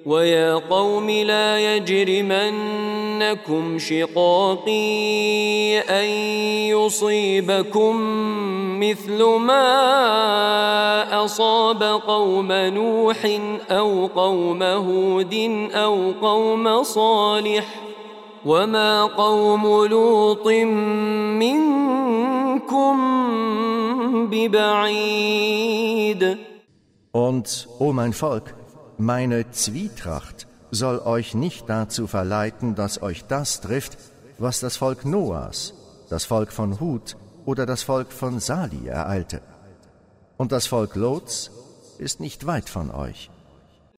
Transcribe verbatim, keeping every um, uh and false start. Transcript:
وَيَا قَوْمِ لَا يَجْرِمَنَّكُمْ شِقَاقِي أَنْ يُصِيبَكُمْ مِثْلُ مَا أَصَابَ قَوْمَ نُوحٍ أَوْ قَوْمَ هُودٍ أَوْ قَوْمَ صَالِحٍ وَمَا قَوْمُ لُوطٍ مِّنكُمْ بِبَعِيدٍ. Und, o mein Volk, meine Zwietracht soll euch nicht dazu verleiten, dass euch das trifft, was das Volk Noahs, das Volk von Hud oder das Volk von Sali ereilte. Und das Volk Lots ist nicht weit von euch.